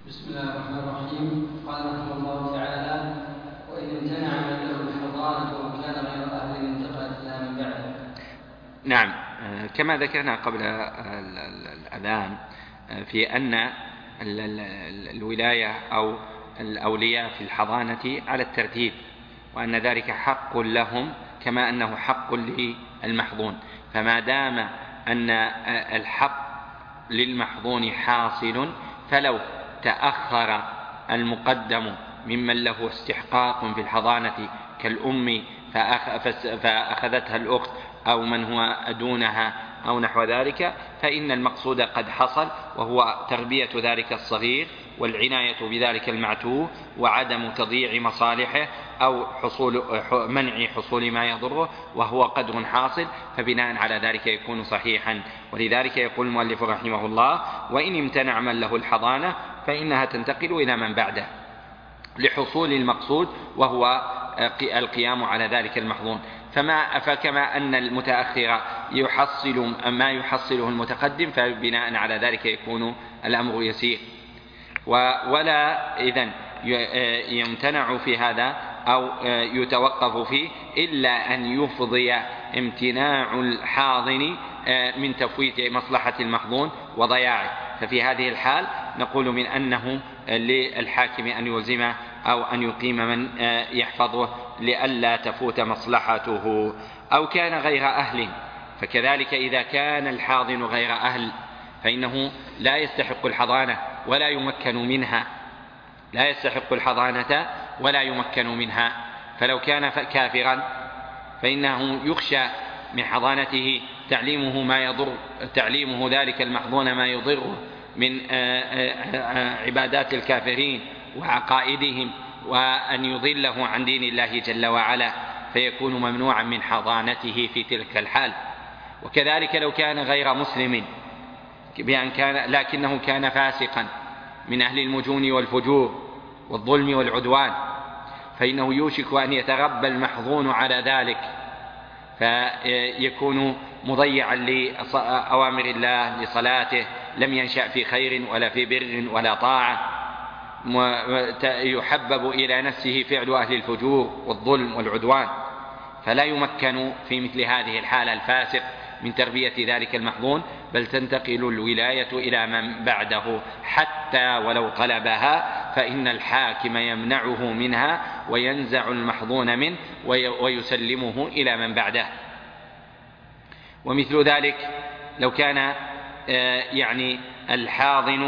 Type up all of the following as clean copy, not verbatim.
بسم الله الرحمن الرحيم. قال رحمه الله تعالى: وإن امتنع من له الحضانة وكان غير أهل انتقلت لها من بعده. نعم، كما ذكرنا قبل الأذان في أن الولاية أو الأولياء في الحضانة على الترتيب، وأن ذلك حق لهم كما أنه حق للمحضون. فما دام أن الحق للمحضون حاصل، فلو تأخر المقدم ممن له استحقاق في الحضانة كالأم فأخذتها الأخت أو من هو دونها أو نحو ذلك، فإن المقصود قد حصل، وهو تربية ذلك الصغير والعناية بذلك المعتوه وعدم تضييع مصالحه أو منع حصول ما يضره، وهو قدر حاصل، فبناء على ذلك يكون صحيحا. ولذلك يقول المؤلف رحمه الله: وإن امتنع من له الحضانة فإنها تنتقل إلى من بعده لحصول المقصود، وهو القيام على ذلك المحظون. فكما أن المتأخر يحصل ما يحصله المتقدم، فبناء على ذلك يكون الأمر يسير. ولا إذن يمتنع في هذا أو يتوقف فيه إلا أن يفضي امتناع الحاضن من تفويت مصلحة المحظون وضياعه، ففي هذه الحال نقول من أنه للحاكم أن يلزمه أو أن يقيم من يحفظه لئلا تفوت مصلحته. أو كان غير أهل، فكذلك إذا كان الحاضن غير أهل فإنه لا يستحق الحضانة ولا يمكن منها، لا يستحق الحضانة ولا يمكن منها. فلو كان كافرا فإنه يخشى من حضانته تعليمه ذلك المحظون ما يضره من عبادات الكافرين وعقائدهم، وأن يضله عن دين الله جل وعلا، فيكون ممنوعا من حضانته في تلك الحال. وكذلك لو كان غير مسلم لكنه كان فاسقا من أهل المجون والفجور والظلم والعدوان، فإنه يوشك أن يتغبى المحظون على ذلك، فيكون مضيعا لأوامر الله لصلاته، لم ينشأ في خير ولا في بر ولا طاعة، يحبب إلى نفسه فعل أهل الفجور والظلم والعدوان، فلا يمكن في مثل هذه الحالة الفاسق من تربية ذلك المحظون، بل تنتقل الولاية إلى من بعده حتى ولو طلبها، فإن الحاكم يمنعه منها وينزع المحظون منه ويسلمه إلى من بعده. ومثل ذلك لو كان الحاضن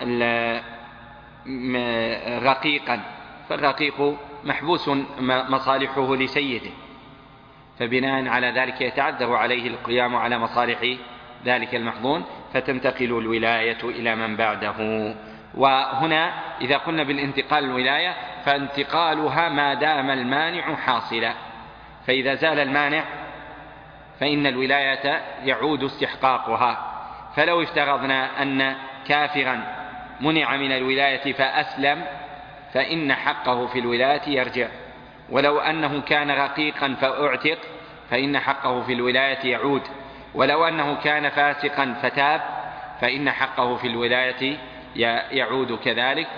رقيقا، فالرقيق محبوس مصالحه لسيده، فبناء على ذلك يتعذر عليه القيام على مصالح ذلك المحظون، فتنتقل الولاية إلى من بعده. وهنا إذا قلنا بالانتقال الولاية فانتقالها ما دام المانع حاصلا، فإذا زال المانع فإن الولاية يعود استحقاقها. فلو افترضنا أن كافرا منع من الولاية فأسلم، فإن حقه في الولاية يرجع، ولو أنه كان رقيقا فأعتق فإن حقه في الولاية يعود، ولو أنه كان فاسقا فتاب فإن حقه في الولاية يعود كذلك،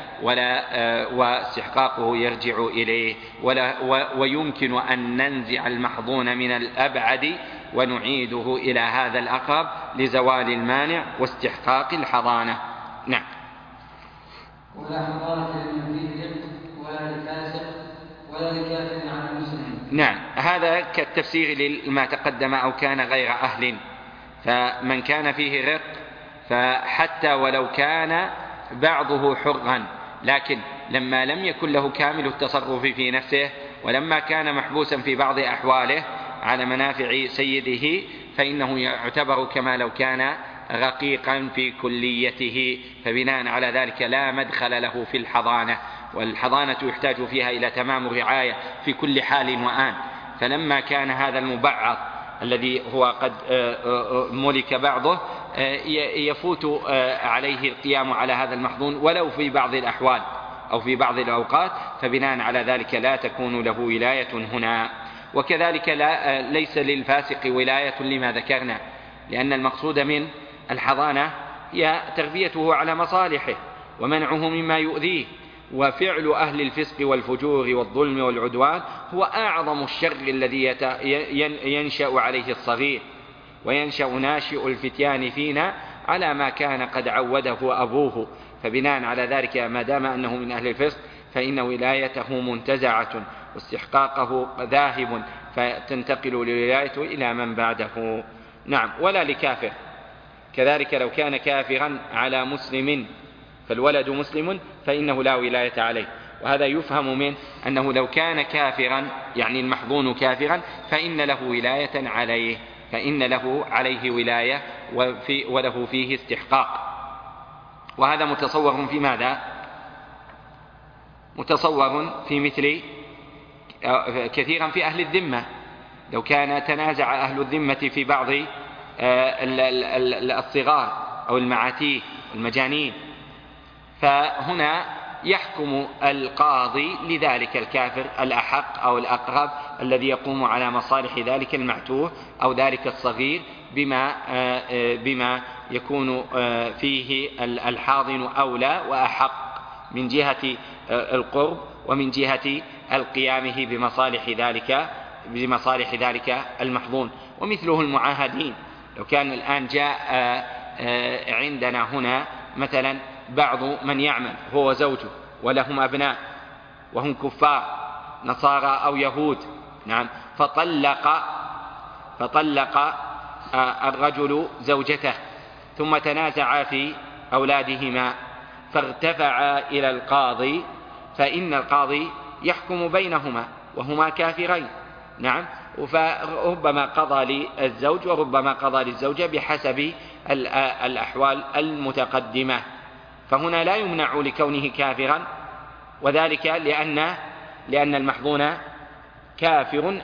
واستحقاقه يرجع إليه. ويمكن أن ننزع المحظون من الأبعد ونعيده إلى هذا الأقرب لزوال المانع واستحقاق الحضانة. نعم. ولا حضانة للمنفيذ ولا للفاسق ولا لكافر على المسلم. نعم، هذا كالتفسير لما تقدم: أو كان غير أهل. فمن كان فيه رق فحتى ولو كان بعضه حرا، لكن لما لم يكن له كامل التصرف في نفسه، ولما كان محبوسا في بعض أحواله على منافع سيده، فإنه يعتبر كما لو كان رقيقا في كليته، فبناء على ذلك لا مدخل له في الحضانة، والحضانة يحتاج فيها إلى تمام الرعاية في كل حال وآن. فلما كان هذا المبعض الذي هو قد ملك بعضه يفوت عليه القيام على هذا المحظون ولو في بعض الأحوال أو في بعض الأوقات، فبناء على ذلك لا تكون له ولاية هنا. وكذلك ليس للفاسق ولاية لما ذكرنا، لأن المقصود من الحضانة هي تربيته على مصالحه، ومنعه مما يؤذيه. وفعل أهل الفسق والفجور والظلم والعدوان هو أعظم الشر الذي ينشأ عليه الصغير، وينشأ ناشئ الفتيان فينا على ما كان قد عوده أبوه. فبناء على ذلك ما دام أنه من أهل الفسق فإن ولايته منتزعة واستحقاقه ذاهب، فتنتقل لولايته إلى من بعده. نعم. ولا لكافر كذلك، لو كان كافرا على مسلم فالولد مسلم فإنه لا ولاية عليه. وهذا يفهم من أنه لو كان كافرا يعني المحظون كافرا فإن له ولاية عليه، فإن له عليه ولاية وله فيه استحقاق. وهذا متصور في ماذا؟ متصور في مثل كثيرا في أهل الذمة. لو كان تنازع أهل الذمة في بعض الصغار أو المعاتيه والمجانين، فهنا يحكم القاضي لذلك الكافر الأحق أو الأقرب الذي يقوم على مصالح ذلك المعتوه أو ذلك الصغير بما يكون فيه الحاضن أولى وأحق من جهة القرب ومن جهة القيامه بمصالح ذلك المحظون. ومثله المعاهدين. لو كان الآن جاء عندنا هنا مثلا بعض من يعمل هو وزوجه ولهم أبناء وهم كفار نصارى أو يهود، نعم، فطلق الرجل زوجته ثم تنازعا في أولادهما فارتفعا إلى القاضي، فإن القاضي يحكم بينهما وهما كافرين، نعم، فربما قضى للزوج وربما قضى للزوجة بحسب الأحوال المتقدمة. فهنا لا يمنع لكونه كافرا، وذلك لأن المحظون كافر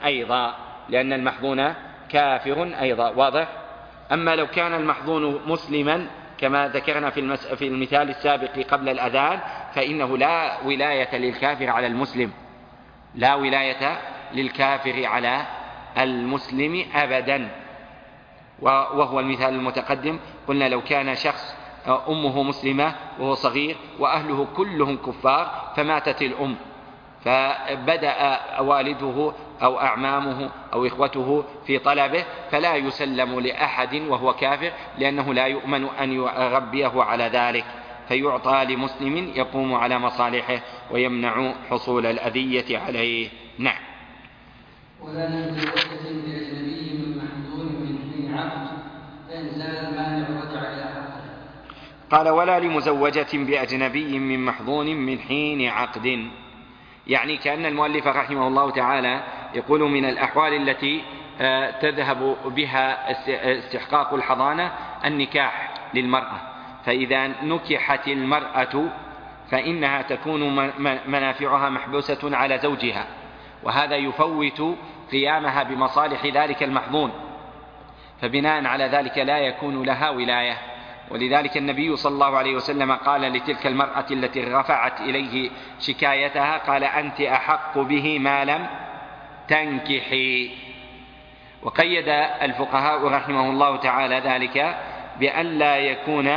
أيضا، واضح؟ أما لو كان المحظون مسلما كما ذكرنا في المثال السابق قبل الأذان فإنه لا ولاية للكافر على المسلم، لا ولاية للكافر على المسلم أبدا. وهو المثال المتقدم، قلنا لو كان شخص أمه مسلمة وهو صغير وأهله كلهم كفار فماتت الأم، فبدأ والده أو أعمامه أو إخوته في طلبه، فلا يسلم لأحد وهو كافر لأنه لا يؤمن أن يربيه على ذلك، فيعطى لمسلم يقوم على مصالحه ويمنع حصول الأذية عليه. نعم. ولا لمزوجة بأجنبي من محظور من حين عقد فإن زال المانع رجع إلى حقه. قال ولا لمزوجة بأجنبي من محظور من حين عقد، يعني كأن المؤلف رحمه الله تعالى يقول من الأحوال التي تذهب بها استحقاق الحضانة النكاح للمرأة، فإذا نكحت المرأة فإنها تكون منافعها محبوسة على زوجها، وهذا يفوت قيامها بمصالح ذلك المحظون، فبناء على ذلك لا يكون لها ولاية. ولذلك النبي صلى الله عليه وسلم قال لتلك المرأة التي رفعت إليه شكايتها قال أنت أحق به ما لم تنكحي. وقيد الفقهاء رحمه الله تعالى ذلك بأن لا يكون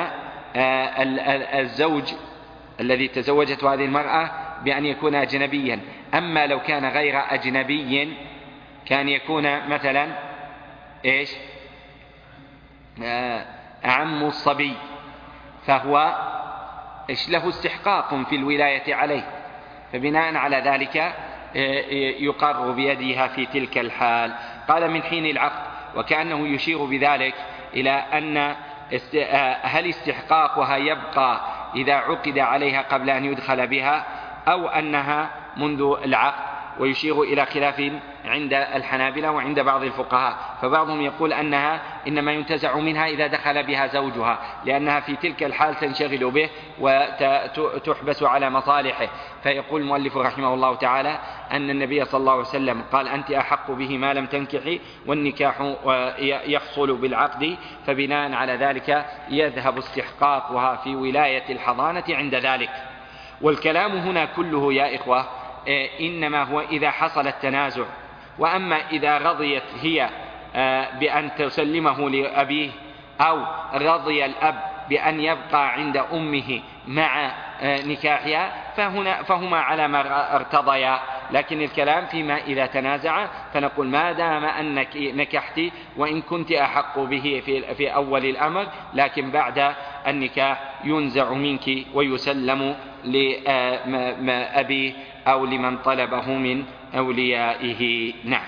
الزوج الذي تزوجت هذه المرأة بأن يكون أجنبيا، أما لو كان غير أجنبي كان يكون مثلا إيش؟ أعم الصبي، فهو له استحقاق في الولاية عليه، فبناء على ذلك يقر بيدها في تلك الحال. قال من حين العقد، وكأنه يشير بذلك إلى أن هل استحقاقها يبقى إذا عقد عليها قبل أن يدخل بها أو أنها منذ العقد، ويشير إلى خلاف عند الحنابلة وعند بعض الفقهاء، فبعضهم يقول أنها إنما ينتزع منها إذا دخل بها زوجها، لأنها في تلك الحال تنشغل به وتحبس على مصالحه. فيقول المؤلف رحمه الله تعالى أن النبي صلى الله عليه وسلم قال أنت أحق به ما لم تنكحي، والنكاح يحصل بالعقد، فبناء على ذلك يذهب استحقاقها في ولاية الحضانة عند ذلك. والكلام هنا كله يا إخوة إنما هو إذا حصل التنازع، وأما إذا رضيت هي بأن تسلمه لأبيه أو رضي الأب بأن يبقى عند أمه مع نكاحها فهما على ما ارتضيا. لكن الكلام فيما إذا تنازع فنقول ما دام أنك نكحت وإن كنت أحق به في أول الأمر، لكن بعد النكاح ينزع منك ويسلم لأبيه أو لمن طلبه من أوليائه. نعم.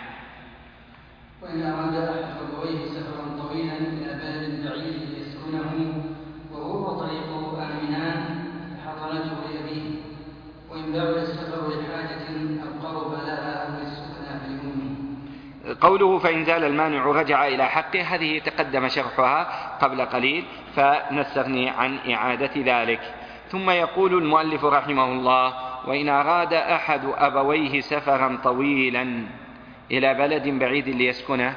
وإن أراد أحد أبويه سفرا طويلا إلى بلد بعيد يسكنه وهو طريقه آمنان حضانته لأبيه، وإن بعد السفر لحاجة أو قرب لها أو للسكنى فلأمه. قوله فإن زال المانع رجع إلى حقه، هذه تقدم شرحها قبل قليل فنستغني عن إعادة ذلك. ثم يقول المؤلف رحمه الله: وإن أراد أحد أبويه سفرا طويلا إلى بلد بعيد ليسكنه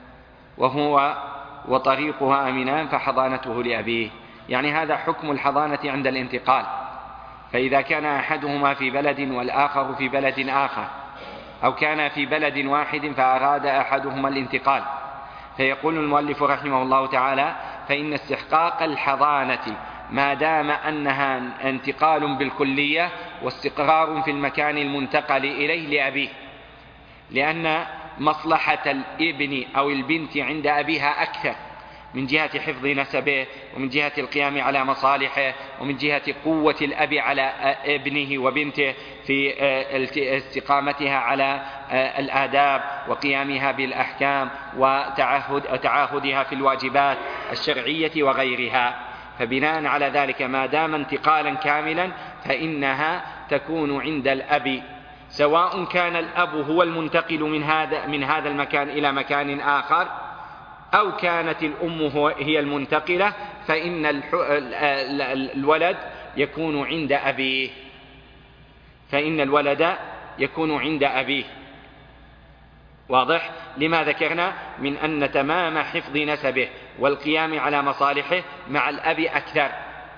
وهو وطريقها آمنان فحضانته لأبيه. يعني هذا حكم الحضانة عند الانتقال، فإذا كان أحدهما في بلد والآخر في بلد آخر، أو كان في بلد واحد فأراد أحدهما الانتقال، فيقول المؤلف رحمه الله تعالى: فإن استحقاق الحضانة ما دام أنها انتقال بالكلية واستقرار في المكان المنتقل إليه لأبيه، لأن مصلحة الابن أو البنت عند أبيها أكثر من جهة حفظ نسبه، ومن جهة القيام على مصالحه، ومن جهة قوة الأب على ابنه وبنته في استقامتها على الآداب وقيامها بالأحكام وتعاهدها في الواجبات الشرعية وغيرها. فبناء على ذلك ما دام انتقالا كاملا فإنها تكون عند الأب، سواء كان الأب هو المنتقل من هذا المكان إلى مكان آخر، أو كانت الأم هي المنتقلة، فإن الولد يكون عند أبيه، فإن الولد يكون عند أبيه. واضح؟ لما ذكرنا من أن تمام حفظ نسبه والقيام على مصالحه مع الأب أكثر.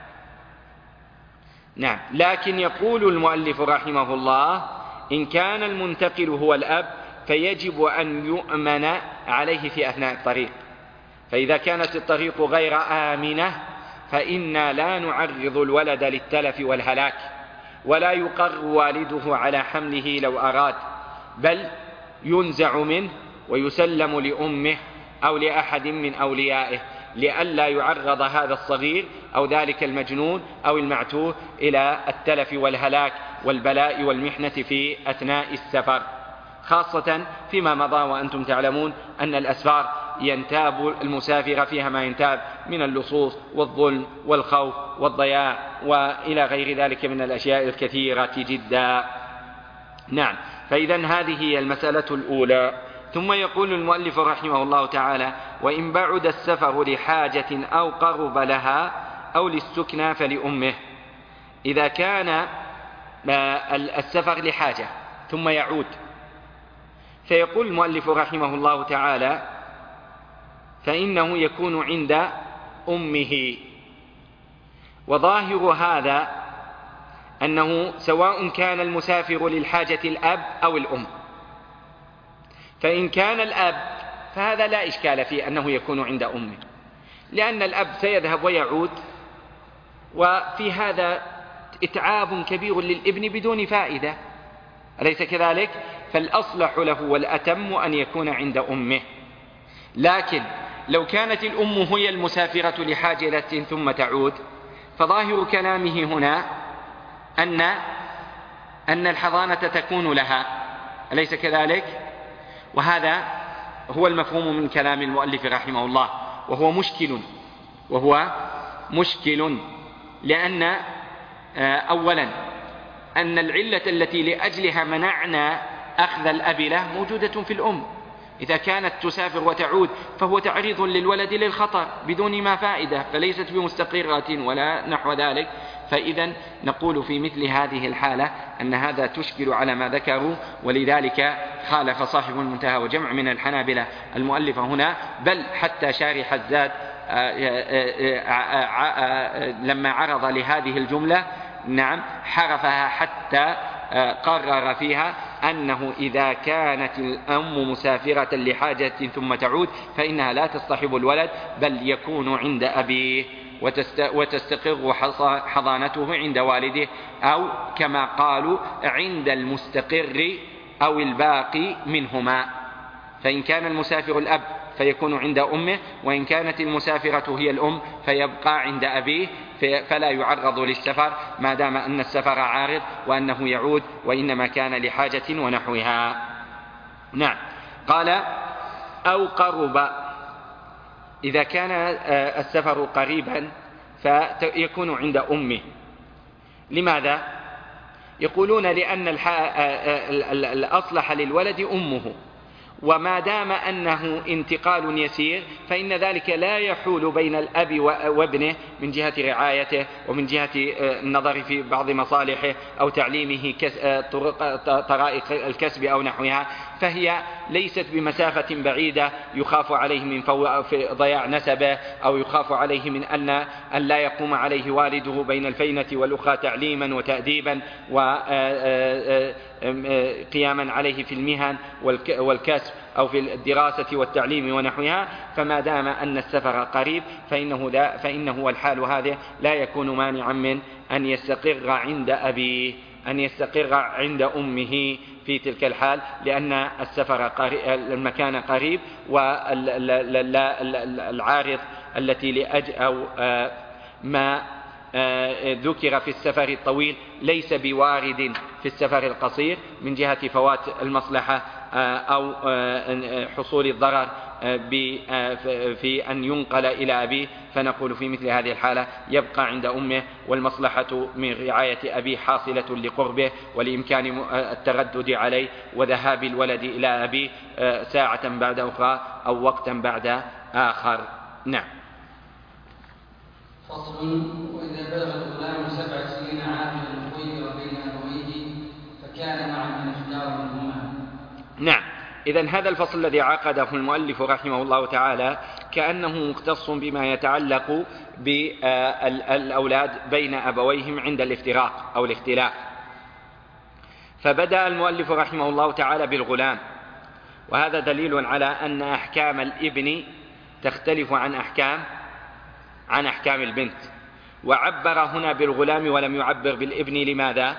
نعم. لكن يقول المؤلف رحمه الله: إن كان المنتقل هو الأب فيجب أن يؤمن عليه في أثناء الطريق. فإذا كانت الطريق غير آمنة فإنا لا نعرض الولد للتلف والهلاك، ولا يقر والده على حمله لو أراد، بل ينزع منه ويسلم لأمه أو لأحد من أوليائه، لئلا يعرض هذا الصغير أو ذلك المجنون أو المعتوه إلى التلف والهلاك والبلاء والمحنة في أثناء السفر، خاصة فيما مضى وأنتم تعلمون أن الأسفار ينتاب المسافر فيها ما ينتاب من اللصوص والظلم والخوف والضياع وإلى غير ذلك من الأشياء الكثيرة جدا. نعم. فإذن هذه هي المسألة الأولى. ثم يقول المؤلف رحمه الله تعالى: وإن بعد السفر لحاجة أو قرب لها أو للسكنى فلأمه. إذا كان السفر لحاجة ثم يعود، فيقول المؤلف رحمه الله تعالى: فإنه يكون عند أمه. وظاهر هذا أنه سواء كان المسافر للحاجة الأب أو الأم. فإن كان الأب فهذا لا إشكال فيه أنه يكون عند أمه، لأن الأب سيذهب ويعود، وفي هذا إتعاب كبير للابن بدون فائدة، أليس كذلك؟ فالأصلح له والأتم أن يكون عند أمه. لكن لو كانت الأم هي المسافرة لحاجة ثم تعود، فظاهر كلامه هنا أن الحضانة تكون لها، أليس كذلك؟ وهذا هو المفهوم من كلام المؤلف رحمه الله، وهو مشكل لأن أولا أن العلة التي لأجلها منعنا أخذ الأب له موجودة في الأم. إذا كانت تسافر وتعود فهو تعريض للولد للخطر بدون ما فائدة، فليست بمستقرة ولا نحو ذلك. فإذا نقول في مثل هذه الحالة أن هذا تشكل على ما ذكروا، ولذلك خالف صاحب المنتهى وجمع من الحنابلة المؤلف هنا، بل حتى شارح الزاد لما عرض لهذه الجملة نعم حرفها حتى قرر فيها أنه إذا كانت الأم مسافرة لحاجة ثم تعود فإنها لا تصطحب الولد بل يكون عند أبيه وتستقر حضانته عند والده، أو كما قالوا عند المستقر أو الباقي منهما. فإن كان المسافر الأب فيكون عند أمه، وإن كانت المسافرة هي الأم فيبقى عند أبيه، فلا يعرض للسفر ما دام أن السفر عارض وأنه يعود وإنما كان لحاجة ونحوها. نعم. قال أو قرب، إذا كان السفر قريبا فيكون عند أمه. لماذا؟ يقولون لأن الأصلح للولد أمه، وما دام أنه انتقال يسير فإن ذلك لا يحول بين الأب وابنه من جهة رعايته ومن جهة النظر في بعض مصالحه أو تعليمه طرائق الكسب أو نحوها، فهي ليست بمسافة بعيدة يخاف عليه من ضياع نسبه أو يخاف عليه من أن لا يقوم عليه والده بين الفينة والأخرى تعليما وتأديبا وقياما عليه في المهن والكسب أو في الدراسة والتعليم ونحوها. فما دام أن السفر قريب فإنه والحال هذه لا يكون مانعا من أن يستقر عند أبيه، أن يستقر عند أمه في تلك الحال، لأن السفر المكان قريب، والعارض التي أو ما ذكر في السفر الطويل ليس بوارد في السفر القصير من جهة فوات المصلحة أو حصول الضرر في أن ينقل إلى أبيه، فنقول في مثل هذه الحالة يبقى عند أمه، والمصلحة من رعاية أبيه حاصلة لقربه ولإمكان التردد عليه وذهاب الولد إلى أبيه ساعة بعد أخرى أو وقتا بعد آخر. نعم. فصل: وإذا بلغ الغلام 7 سنين عاقلا خير بين أبويه فكان مع من اختار منهما. نعم. إذن هذا الفصل الذي عقده المؤلف رحمه الله تعالى كأنه مختص بما يتعلق بالأولاد بين أبويهم عند الافتراق أو الاختلاف. فبدأ المؤلف رحمه الله تعالى بالغلام، وهذا دليل على أن أحكام الابن تختلف عن أحكام البنت، وعبر هنا بالغلام ولم يعبر بالابن. لماذا؟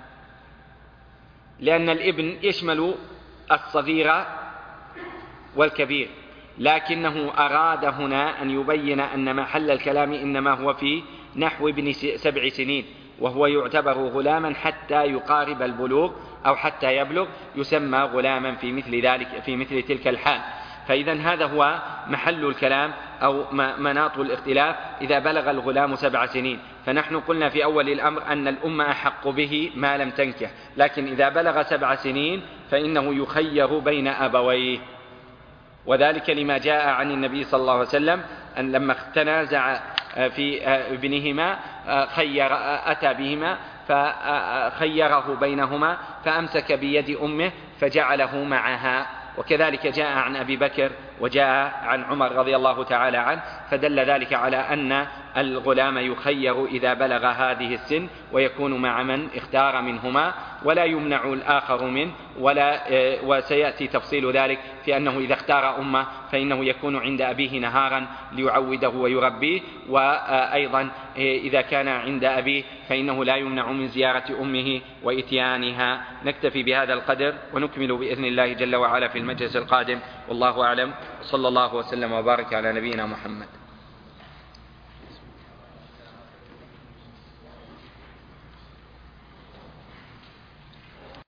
لأن الابن يشمل الصغير والكبير، لكنه أراد هنا أن يبين أن محل الكلام إنما هو في نحو ابن 7 سنين، وهو يعتبر غلاما حتى يقارب البلوغ أو حتى يبلغ، يسمى غلاما في مثل ذلك في مثل تلك الحال. فإذا هذا هو محل الكلام أو مناط الاختلاف إذا بلغ الغلام 7 سنين. فنحن قلنا في أول الأمر أن الأم أحق به ما لم تنكح، لكن إذا بلغ 7 سنين فإنه يخير بين أبويه، وذلك لما جاء عن النبي صلى الله عليه وسلم أن لما تنازع في ابنهما أتى بهما فخيره بينهما فأمسك بيد أمه فجعله معها. وكذلك جاء عن أبي بكر وجاء عن عمر رضي الله تعالى عنه، فدل ذلك على أن الغلام يخير إذا بلغ هذه السن ويكون مع من اختار منهما ولا يمنع الآخر منه، وسيأتي تفصيل ذلك في أنه إذا اختار أمه فإنه يكون عند أبيه نهارا ليعوده ويربيه، وأيضا إذا كان عند أبيه فإنه لا يمنع من زيارة أمه وإتيانها. نكتفي بهذا القدر ونكمل بإذن الله جل وعلا في المجلس القادم، والله أعلم، صلى الله وسلم وبارك على نبينا محمد.